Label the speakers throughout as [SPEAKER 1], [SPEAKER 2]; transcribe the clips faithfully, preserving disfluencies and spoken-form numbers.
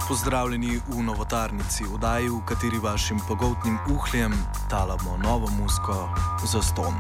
[SPEAKER 1] Pozdravljeni v Novotarnici, vdaji, v kateri vašim pogoltnim uhljem talamo novo muziko za ston.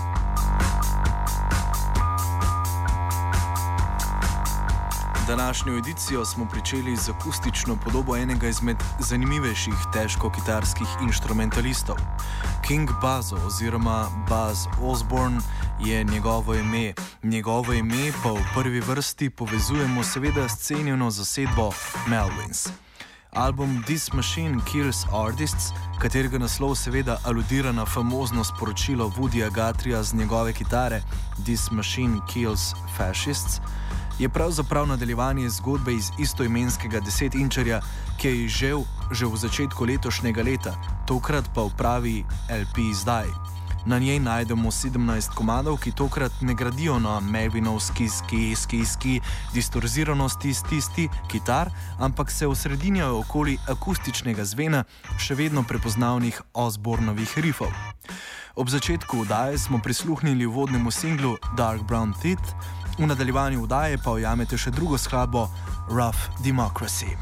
[SPEAKER 1] Današnjo edicijo smo pričeli z akustično podobo enega izmed zanimivejših težko-kitarskih inštrumentalistov. King Buzzo oziroma Buzz Osborne je njegovo ime. Njegovo ime pa v prvi vrsti povezujemo seveda s cenjeno zasedbo Melvins. Album This Machine Kills Artists, katerega naslov seveda aludira na famozno sporočilo Woodyja Guthrieja z njegove kitare This Machine Kills Fascists, je pravzaprav nadaljevanje zgodbe iz istoimenskega desetinčarja, ki je izžel že v začetku letošnjega leta, tokrat pa v pravi L P izdaj. Na njej najdemo sedemnajst komadov, ki tokrat ne gradijo na Melvinovski ski, ski, ski, distorziranosti stisti kitar, ampak se osredinjajo okoli akustičnega zvena še vedno prepoznavnih Osbornovih riffov. Ob začetku vdaje smo prisluhnili uvodnemu singlu Dark Brown Teeth, v nadaljevanju vdaje pa ujamete še drugo skladbo Rough Democracy.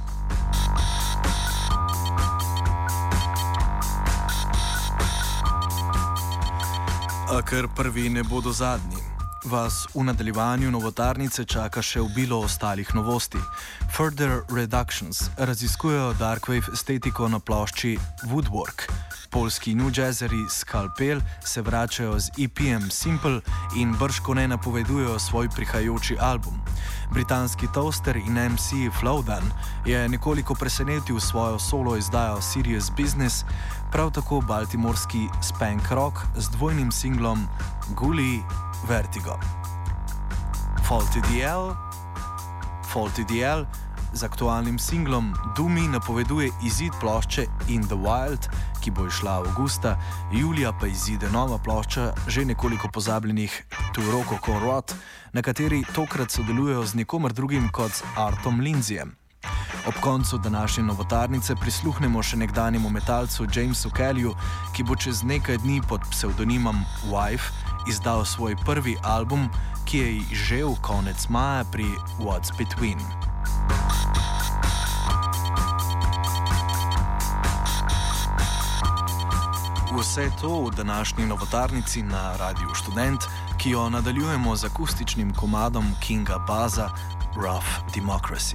[SPEAKER 1] A ker prvi ne bodo zadnji, vas v nadaljevanju Novotarnice čaka še obilo ostalih novosti. Further Reductions raziskujejo darkwave estetiko na plošči Woodwork. Poljski new jazzeri Skalpel se vračajo z E P M Simple in bržkone napovedujejo svoj prihajajoči album. Britanski Toaster in M C Flowdan je nekoliko presenetil svojo solo izdajo Serious Business, prav tako baltimorski Spank Rock z dvojnim singlom Gully Vertigo. Faulty D L, Faulty D L z aktualnim singlom Doomy napoveduje izid plošče In the Wild, ki bo išla avgusta, julija pa izide nova plošča že nekoliko pozabljenih To Rococo Rot, na kateri tokrat sodelujejo z nikomer drugim kot z Artom Lindsayem. Ob koncu današnje Novotarnice prisluhnemo še nekdanjemu metalcu Jamesu Kellyju, ki bo čez nekaj dni pod psevdonimom Wife izdal svoj prvi album, ki je izžel konec maja pri What's Between. Vse to v današnji Novotarnici na Radiu Študent, ki jo nadaljujemo z akustičnim komadom Kinga Buzza Rough Democracy.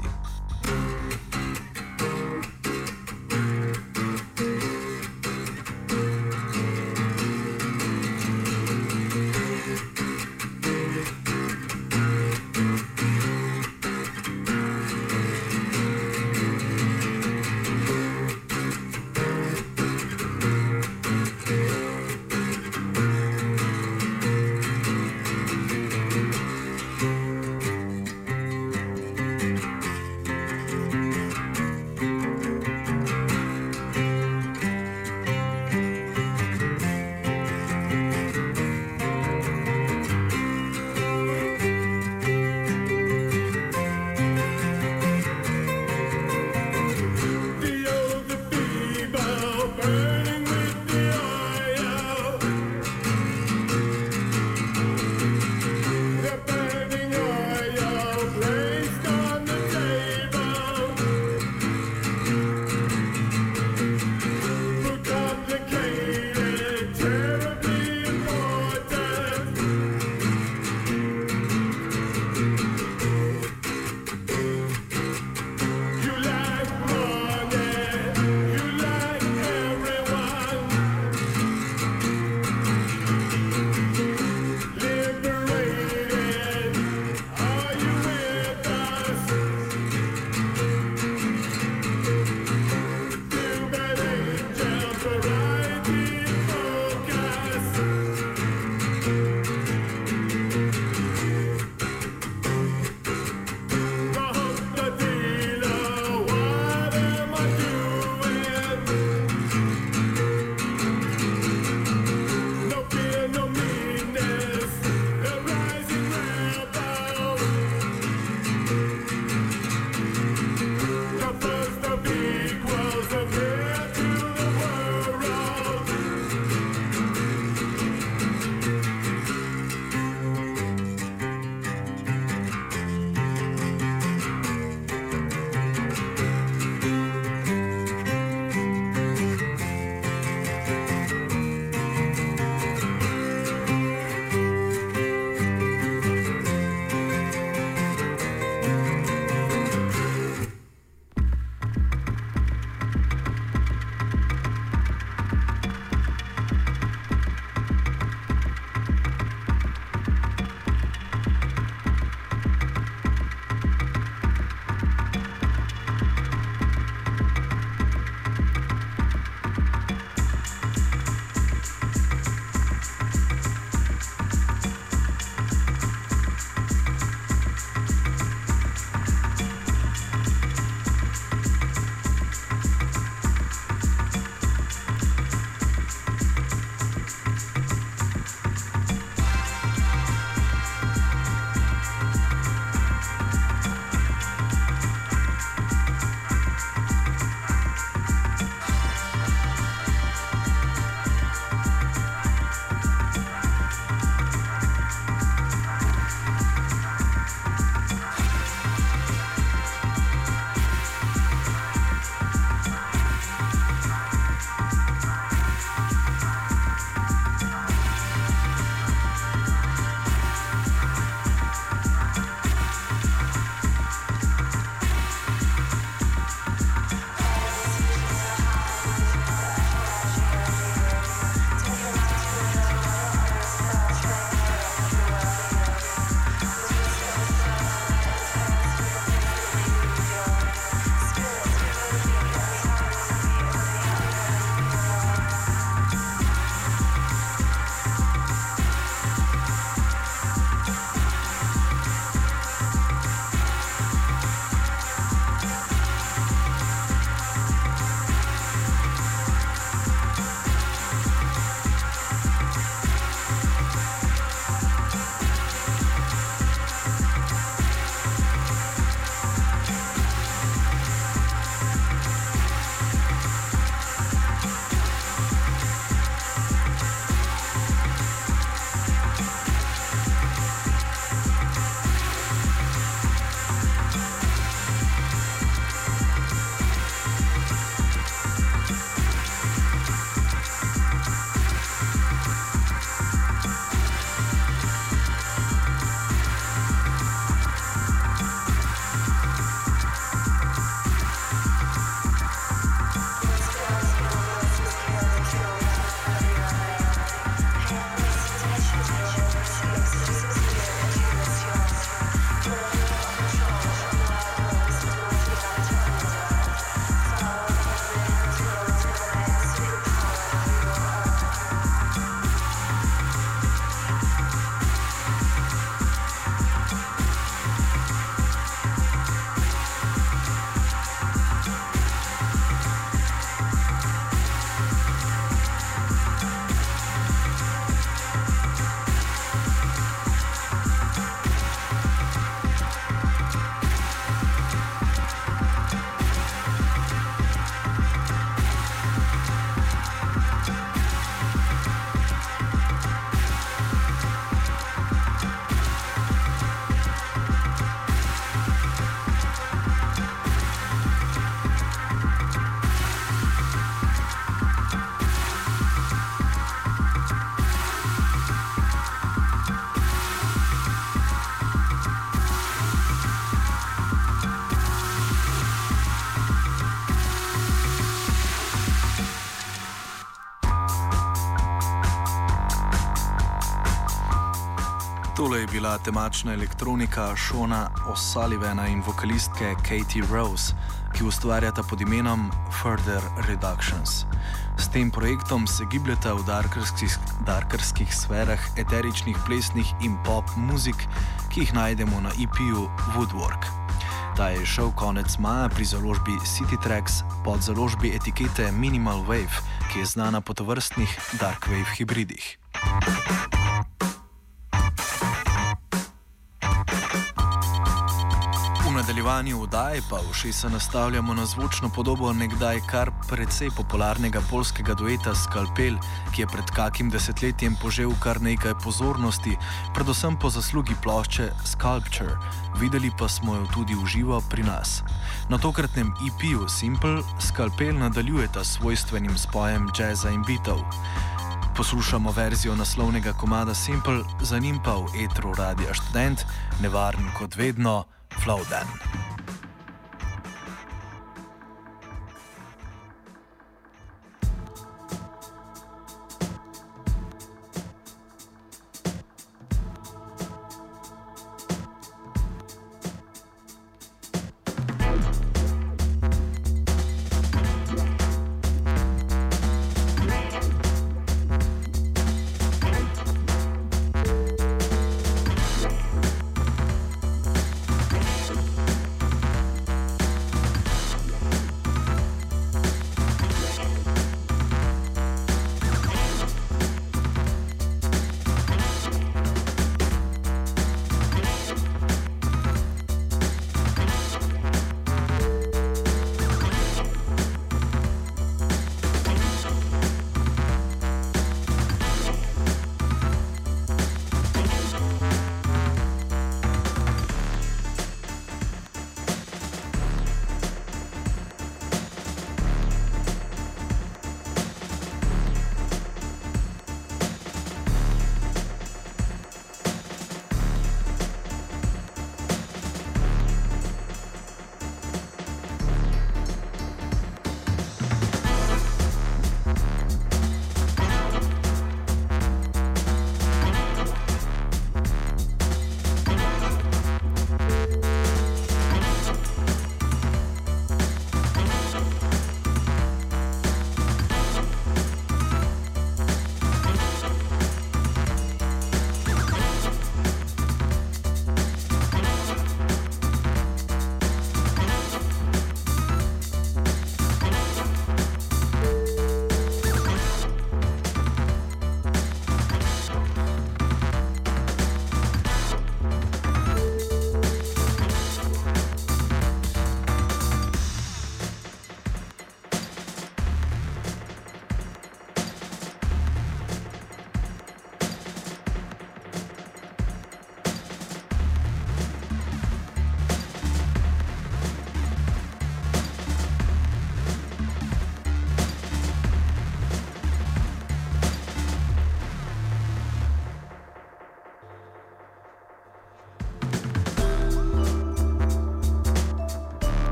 [SPEAKER 1] Tole je bila temačna elektronika Shona O'Sullivana in vokalistke Katie Rose, ki ustvarjata pod imenom Further Reductions. S tem projektom se gibljata v darkerskih, darkerskih sferah eteričnih plesnih in pop muzik, ki jih najdemo na E P-ju Woodwork. Ta je šel konec maja pri založbi City Tracks pod založbi etikete Minimal Wave, ki je znana po tovrstnih Dark Wave hibridih. V nadaljevanju oddaje pa ušesa nastavljamo na zvočno podobo nekdaj kar precej popularnega poljskega dueta Skalpel, ki je pred kakim desetletjem požel kar nekaj pozornosti, predvsem po zaslugi plošče Sculpture, videli pa smo jo tudi v živo pri nas. Na tokratnem E P-ju Simple Skalpel nadaljujeta s svojstvenim spojem jazza in beatov. Poslušamo verzijo naslovnega komada Simple, za njim pa v etru Radia Študent, nevaren kot vedno, Flowden.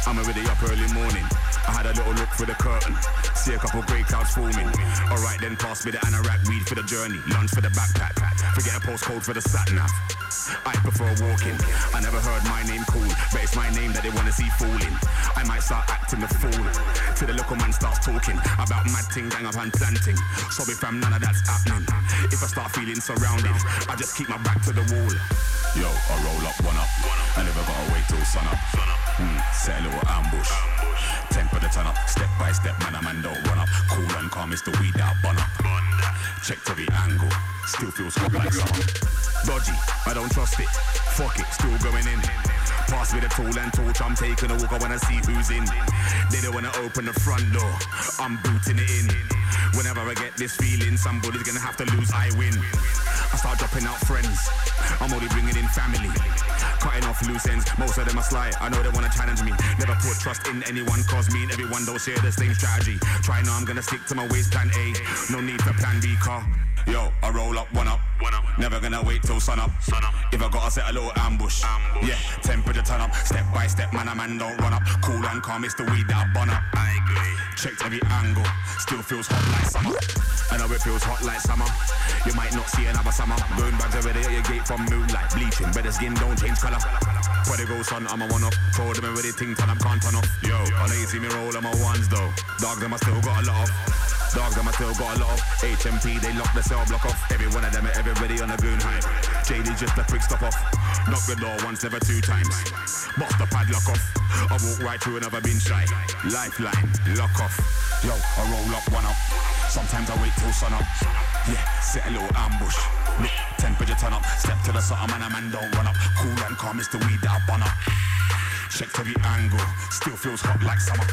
[SPEAKER 2] I'm already up early morning. I had a little look through the curtain, see a couple grey clouds forming. Alright then, pass me the anorak, weed for the journey, lunch for the backpack, forget a postcode for the sat-nav. I prefer walking. I never heard my name called, but it's my name that they wanna see falling. I might start acting the fool till the local man starts talking about mad ting, gang up and planting. Sorry fam, none of that's happening. If I start feeling surrounded, I just keep my back to the wall. Yo, I roll up, one up. I never gotta wait till sun up. Mm, set a little ambush. Temper the turn up, step by step, man, a man don't run up. Cool and calm, it's the weed that I bun up. Check every angle, still feels hot like summer. Dodgy, I don't trust it. Fuck it, still going in. Pass me the tool and torch, I'm taking a walk, I wanna see who's in. They don't wanna open the front door, I'm booting it in. Whenever I get this feeling, somebody's gonna have to lose, I win. I start dropping out friends, I'm only bringing in family. Cutting off loose ends, most of them are sly, I know they wanna challenge me. Never put trust in anyone, cause me and everyone don't share the same strategy. Try now, I'm gonna stick to my ways, plan A, no need for plan B, car. Yo, I roll up, one up, one up. Never gonna wait till sun up. sun up. If I gotta set a little ambush, ambush. Yeah, temperature turn up. Step by step, man, a man don't run up. Cool and calm, it's the weed that I bun up. I agree. Checked every angle, still feels hot like summer. I know it feels hot like summer. You might not see another summer. Burn bags already at your gate from moonlight. Bleaching, better skin don't change colour. Prodigal son, I'm a one up. Told them already, ting turn up, can't turn off. Yo, I know you see me roll on my ones though. Dogs, them I still got a lot of. Dogs, them I still got a lot of. H M P, they lock the cell block off. Every one of them, everybody on a goon hype. J D just a quick stop off. Knock the door once, never two times. Box the padlock off. I walk right through and never been shy. Lifeline, lock off. Yo, I roll up, one up. Sometimes I wait till sun up. Yeah, set a little ambush. Look, temperature turn up. Step to the sun, man, a man don't run up. Cool and calm, it's the weed that I bun up. Checked every angle, still feels hot like summer.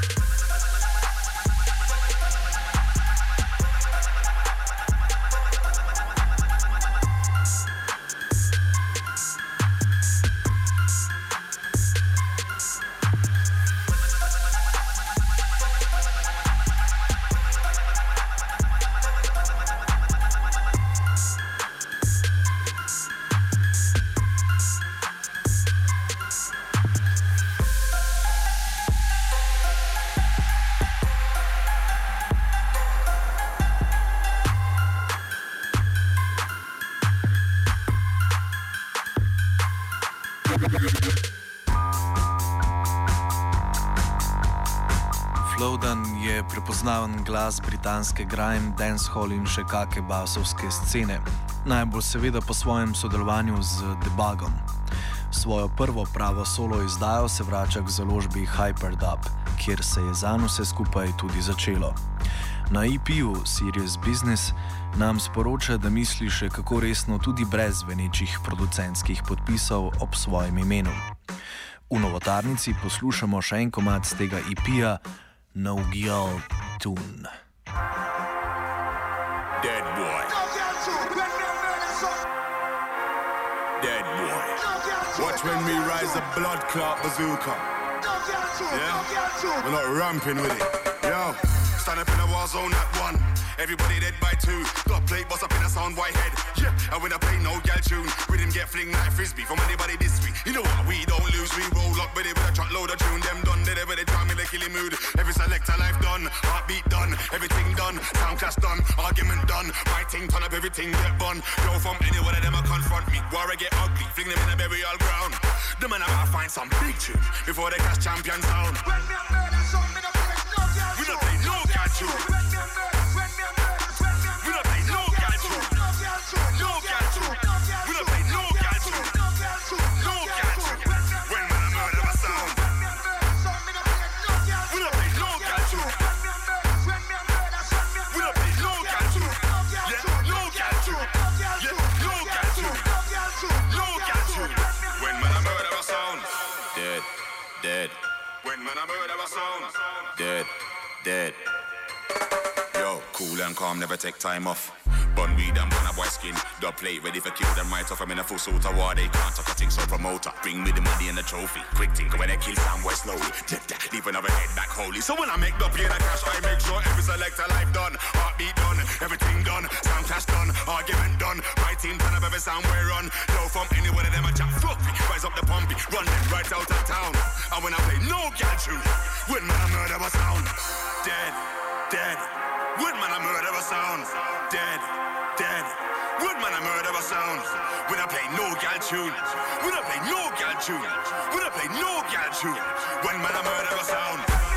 [SPEAKER 1] Flowdan je prepoznaven glas britanske grime, dancehall in še kake basovske scene, najbolj seveda po svojem sodelovanju z Debugom. Svojo prvo pravo solo izdajo se vrača k založbi Hyperdub, kjer se je zanj vse skupaj tudi začelo. Na E P-ju Serious Business nam sporoča, da misli še kako resno tudi brez zvenečih producentskih podpisov ob svojem imenu. V Novotarnici poslušamo še en komad z tega E P-ja, No Girl Tune.
[SPEAKER 2] Dead boy. Dead boy. Watch when we rise the blood clot bazooka. Yeah? We're not ramping with it. Yo, stand up in a war zone at one. Everybody dead by two. Got plate boss up in a sound white head. Yeah, and when I play no gal tune, rhythm get fling like frisbee from anybody this week. You know what? We don't lose. We roll up with it with a truckload of tune. Them done, they never they try me like killing mood. Every selector life done, heartbeat done, everything done, sound clash done, argument done. My thing turn up, everything get bun. Go from any one of them I confront me. War I get ugly, fling them in a burial ground. The man I gotta find some big tune before they catch champion sound. We don't play no gal tune. Dead, dead. Yo, cool and calm, never take time off. Bun weed and bun a a boy skin. The plate ready for kill them right off. I'm in a full suit of war. They can't touch a thing, so promoter. Bring me the money and the trophy. Quick think when they kill some boy slowly. Take that, leave another head back holy. So when I make the pay the cash, I make sure every selector life done. Heartbeat done, everything done. Sound clash done, argument done. My team turn up every sound we run. No from any one of them a chat fuck me. Rise up the pumpy, run them right out of town. And when I play no gal tune, when man I murder a sound. Dead, dead. When man I murder a sound. Dead, dead. When man I murder a sound. When I play no gal tune. When I play no gal tune. When I play no gal tune. When man I murder a sound.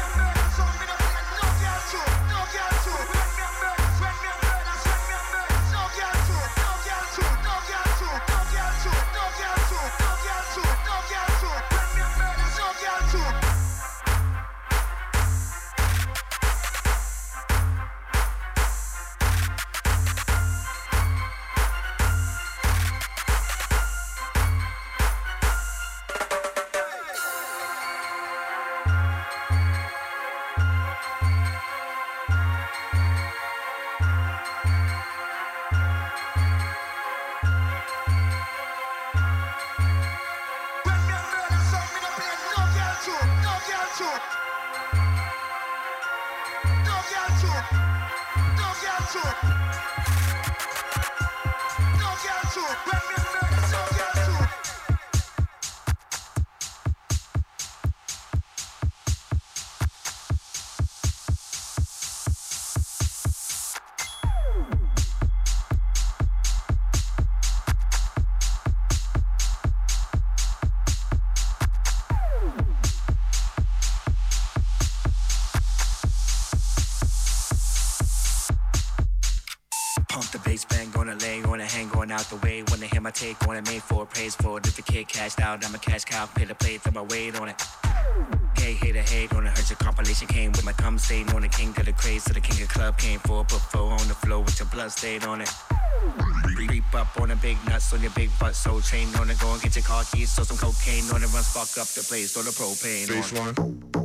[SPEAKER 3] Out the way when they hear my take on it, made for praise for it. If the kid cashed out, I'm a cash cow, pay the play, throw my weight on it. Hey, hater, hate on it. Heard your compilation came with my cum stain on the king of the craze, so the king of club came for put four on the floor with your blood stain on it. Reap up on the big nuts on your big butt, so chain on it. Go and get your car keys, so some cocaine on it, run spark up the place, throw the propane on it.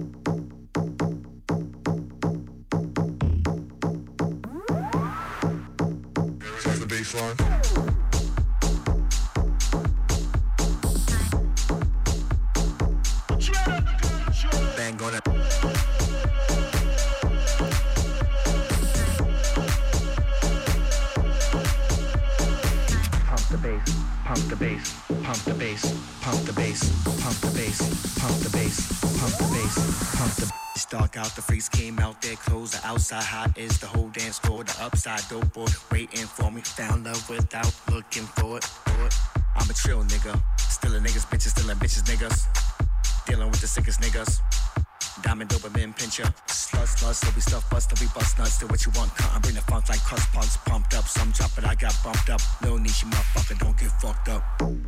[SPEAKER 2] Baseline. The baseline.
[SPEAKER 3] Bang on it. Pump the bass, pump the bass, pump the bass, pump the bass, pump the bass, pump the bass, pump the bass, pump the. It's dark out, the freaks came out, their clothes are outside. Hot is the whole dance floor, the upside dope boy waiting for me. Found love without looking for it. For it. I'm a chill nigga, still a niggas, bitches, still a bitches, niggas. Dealing with the sickest niggas. Diamond dopamine pincher. Slut, slut, so we stuff bust, so we bust nuts. Do what you want, cut and bring the funk like crust punks. Pumped up, some drop, but I got bumped up. No niche, you motherfucker, don't get fucked up.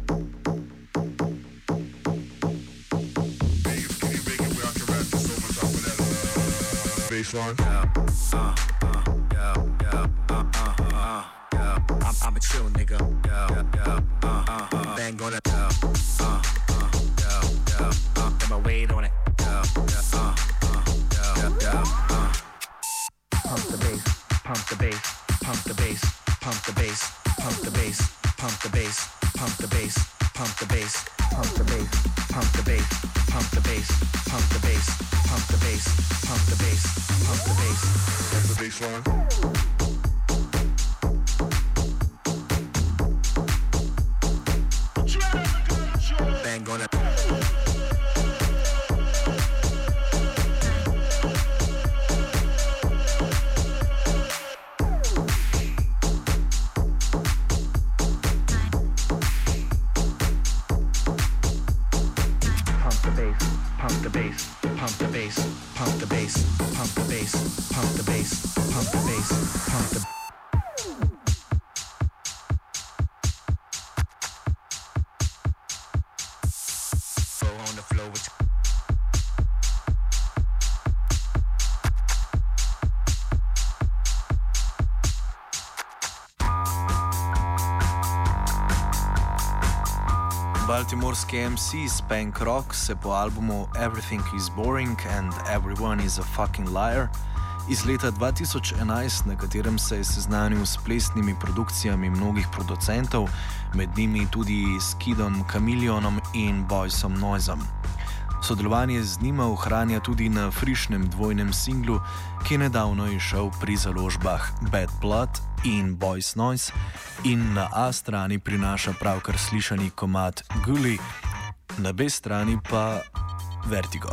[SPEAKER 2] Baseline.
[SPEAKER 3] Yeah, uh, uh, yeah, yeah, uh, uh, uh, yeah. I'm, I'm a chill nigga. Yeah, yeah, uh, uh, uh. Bang on it. Yeah, uh, uh, yeah, yeah, uh. Put my weight on it. Yeah, yeah, uh, uh, yeah, yeah, uh. Pump the bass, pump the bass, pump the bass, pump the bass, pump the bass, pump the bass, pump the bass, pump the bass, pump the bass, pump the bass, pump the bass, pump the bass, pump the bass, pump the bass, pump the bass.
[SPEAKER 2] That's the baseline.
[SPEAKER 3] Bang on it. Pump the bass, pump the bass, pump the bass, pump the bass, pump the bass, pump the bass, pump the bass, pump the. Go on the floor with.
[SPEAKER 1] Baltimorski M C Spank Rock se po albumu Everything is Boring and Everyone is a Fucking Liar iz leta dva tisoč enajst, na katerem se je seznanil s plesnimi produkcijami mnogih producentov, med njimi tudi s Kidom Chameleonom in Boysom Noisom. Sodelovanje z njima ohranja tudi na frišnem dvojnem singlu, ki je nedavno izšel pri založbah Bad Blood in Boys Noise in na A strani prinaša pravkar slišani komad Gully, na B strani pa Vertigo.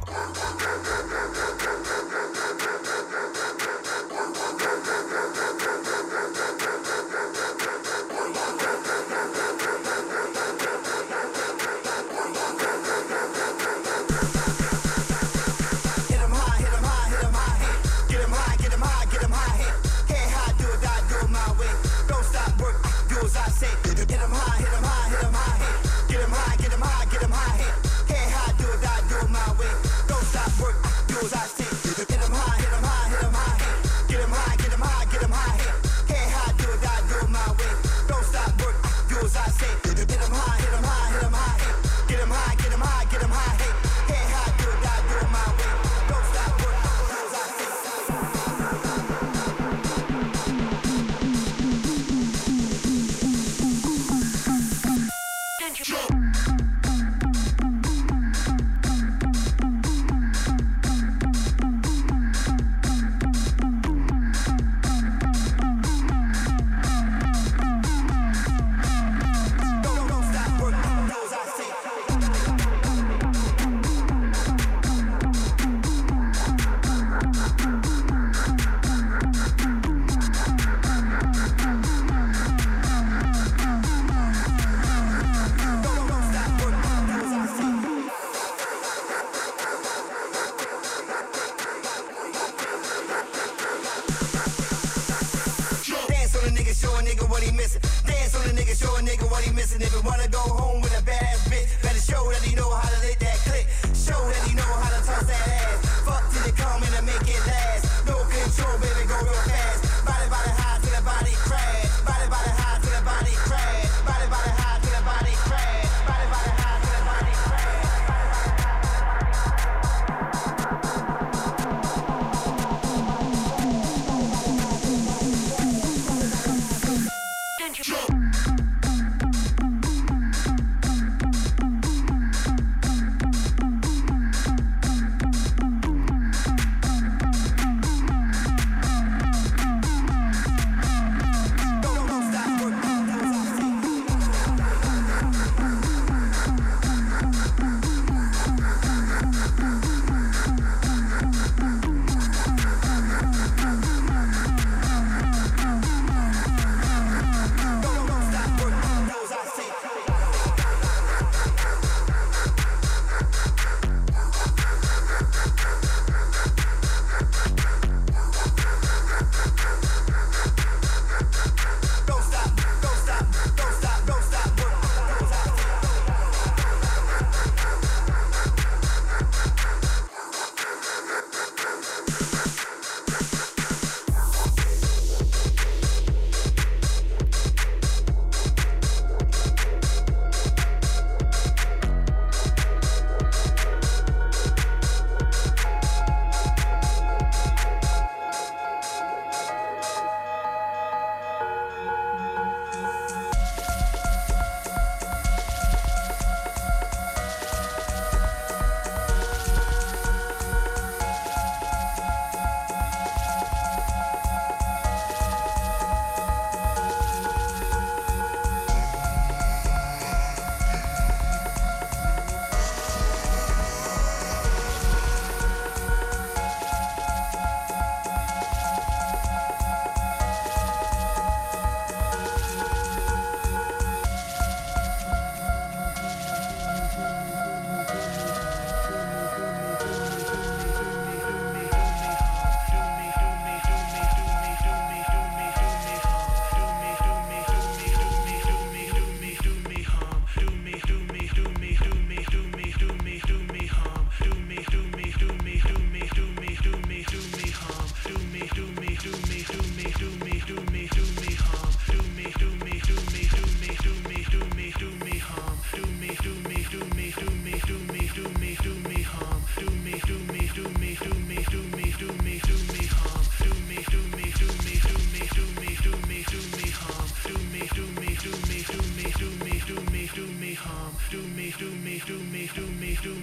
[SPEAKER 4] do me, do me, do me, do me, do me, do me, harm.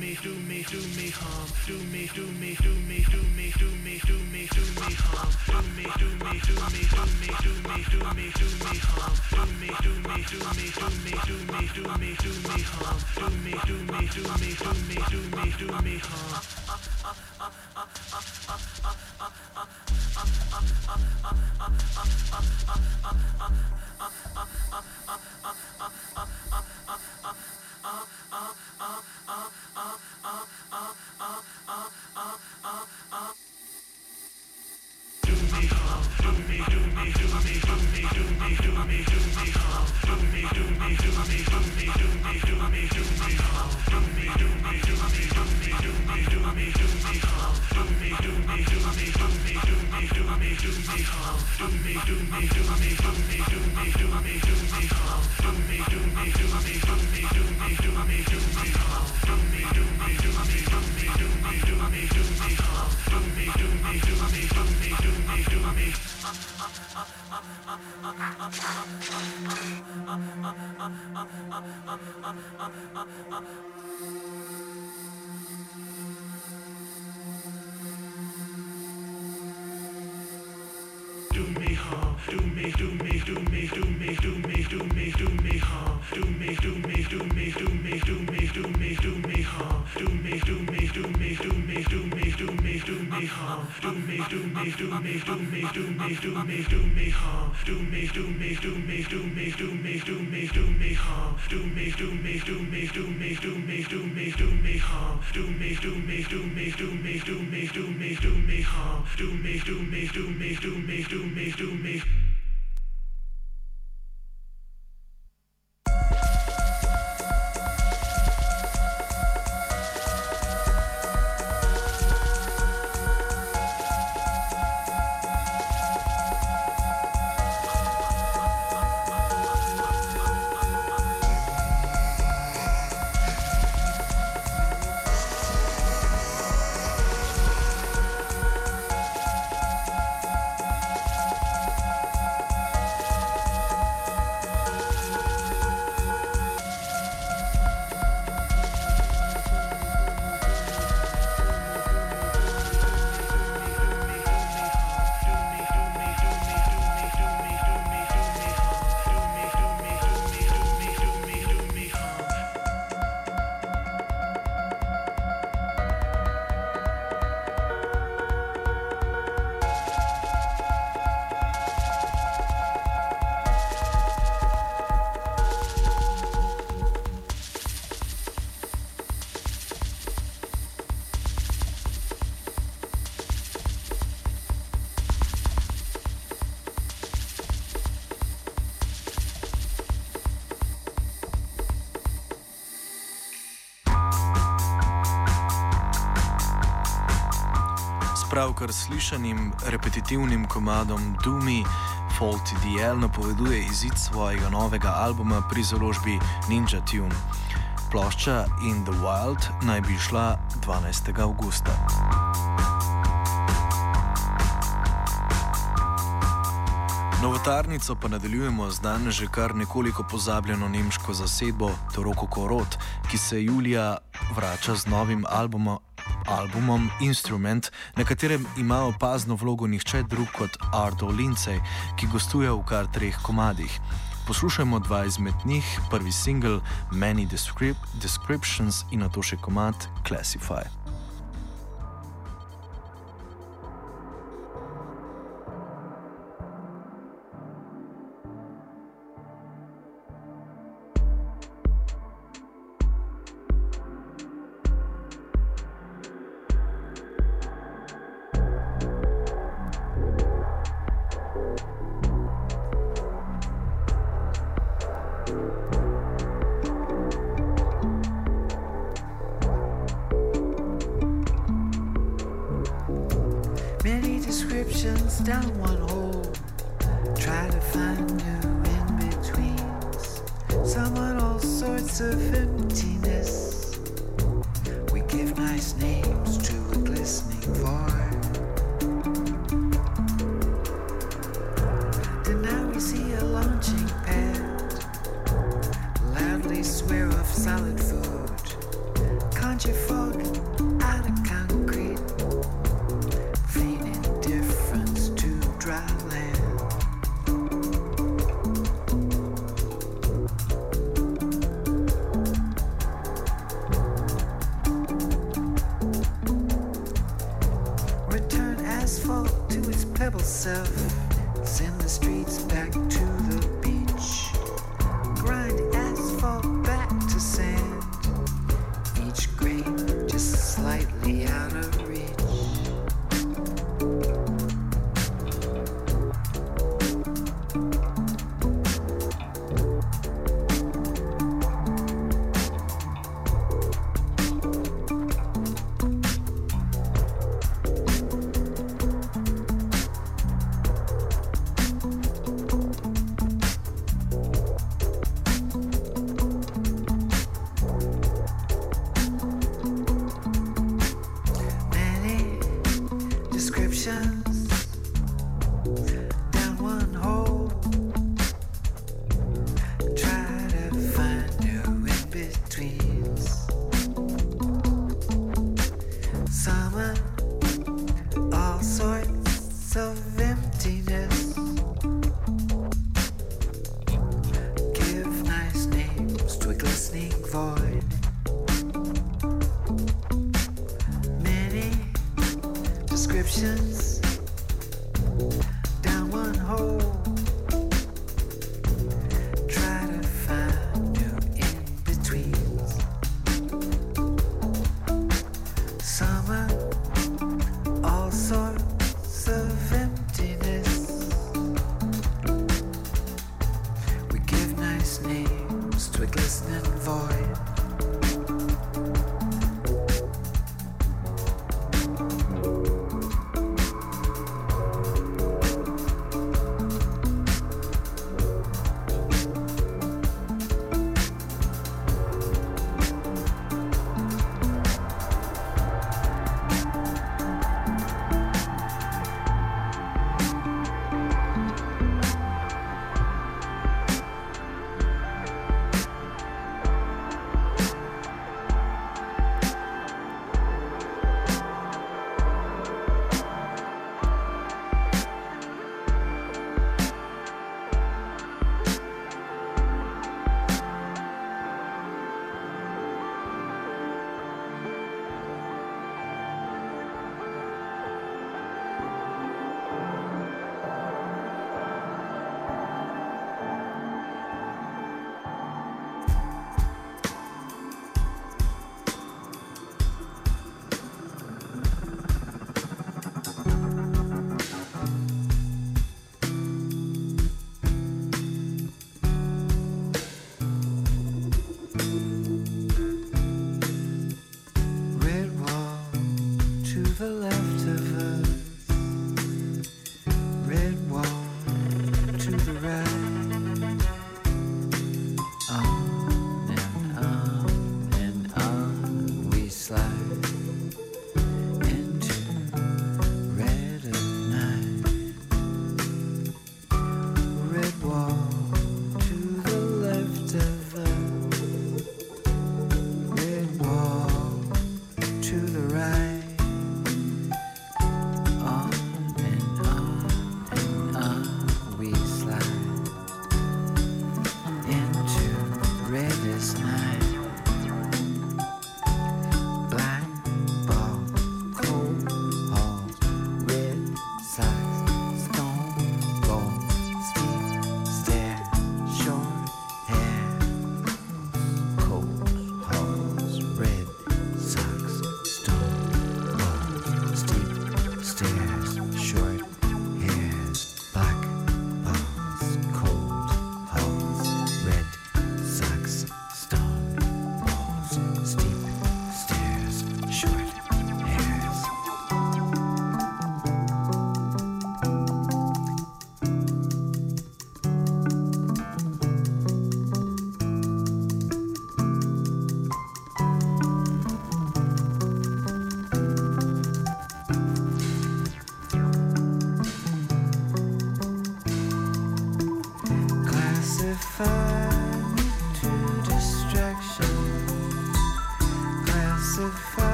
[SPEAKER 3] me, do me, do me harm, do me, do me, do me, do me, do me, do me, do me harm, do me, do me, do me, do me, do me, do me, do me harm, do me, do me, do me, do me, do me, do me, do me harm, do me, do me, do me, do me, do me, do me harm.
[SPEAKER 1] Pravkar slišanim repetitivnim komadom Doomy Faulty D L napoveduje izid svojega novega albuma pri založbi Ninja Tune. Plošča In the Wild naj bi šla dvanajstega avgusta. Novotarnico pa nadaljujemo z danes že kar nekoliko pozabljeno nemško zasedbo Toroko Korot, ki se julija vrača z novim albumom albumom Instrument, na katerem ima opazno vlogo nihče drug kot Ardo Lindsay, ki gostuje v kar treh komadih. Poslušajmo dva izmed njih, prvi single Many Descrip- Descriptions in nato še komad Classify.
[SPEAKER 4] Down one hole, try to find new in-betweens. Some on all sorts of emptiness. We give nice names to a glistening void. And now we see a launching pad, loudly swear off solid food. Can't you fall? rebel self. Send the streets back to the beach. Grind asphalt back to sand. Each grain just slightly out of reach.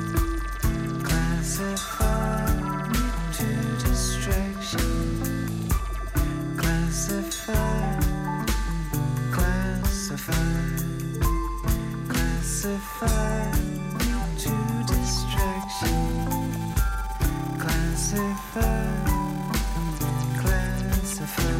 [SPEAKER 4] Classify me to distraction. classify, classify.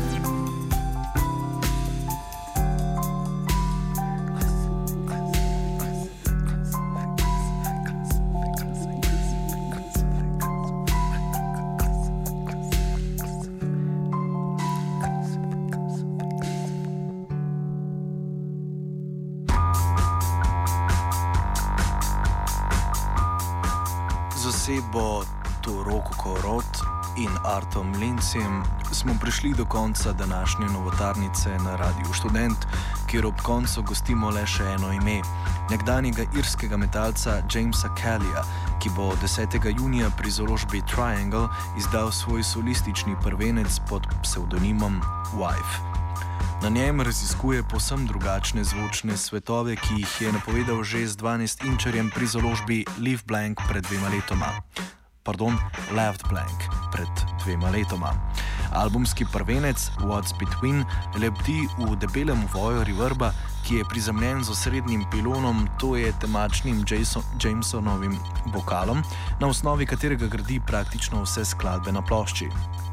[SPEAKER 1] Osebo Toroko Korot in Artom Lincem smo prišli do konca današnje novotarnice na Radiu Študent, kjer ob koncu gostimo le še eno ime, nekdanjega irskega metalca Jamesa Kellija, ki bo desetega junija pri založbi Triangle izdal svoj solistični prvenec pod psevdonimom Wife. Na njem raziskuje povsem drugačne zvočne svetove, ki jih je napovedal že z dvanajstinčarjem pri založbi Leave Blank pred dvema letoma. Pardon, Left Blank pred dvema letoma. Albumski prvenec What's Between lebdi v debelem voju reverba, ki je prizemljen z osrednjim pilonom, to je temačnim Jason, Jamesonovim vokalom, na osnovi katerega gradi praktično vse skladbe na plošči.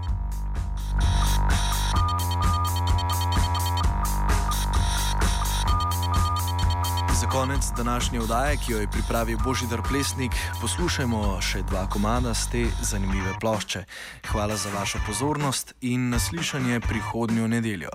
[SPEAKER 1] Za konec današnje oddaje, ki jo je pripravil Božidar Plesnik, poslušajmo še dva komada z te zanimive plošče. Hvala za vašo pozornost in naslišanje prihodnjo nedeljo.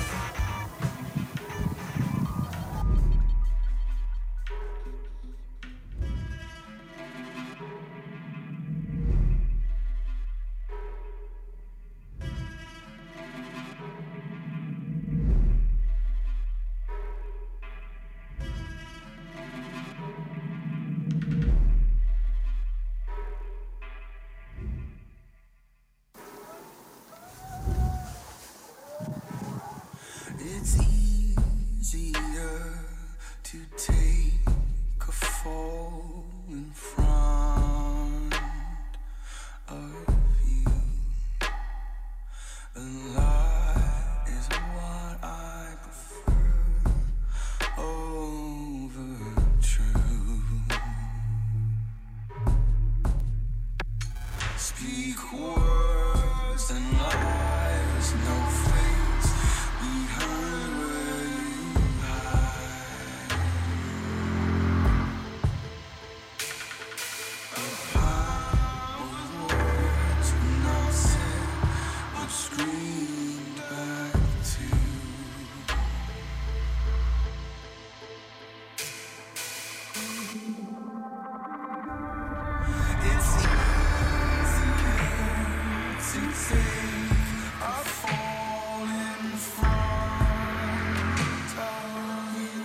[SPEAKER 4] It's easier to take a fall in front of you. A lie is what I prefer over truth. Speak words and lies, no face behind where you hide. A power with words not said, but screamed back to. It's easier to take a fall in front of you.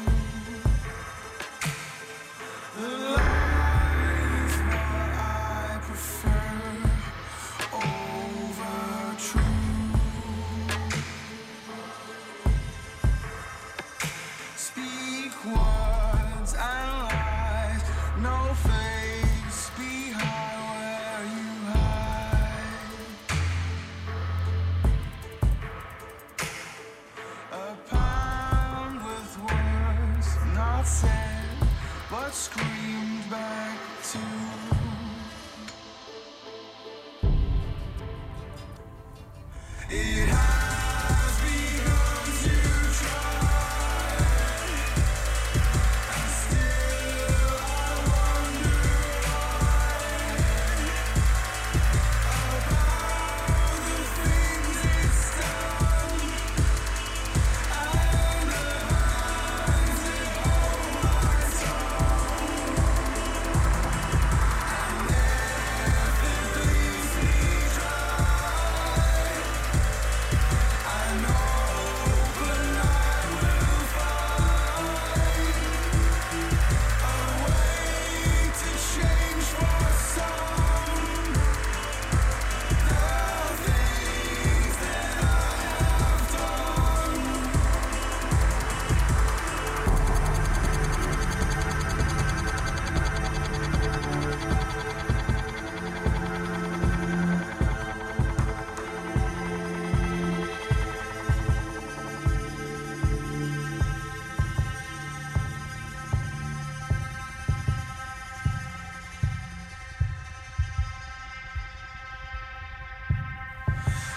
[SPEAKER 4] The lie is what I prefer over truth. Speak words and lies, no face behind where you hide.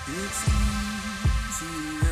[SPEAKER 5] It's easy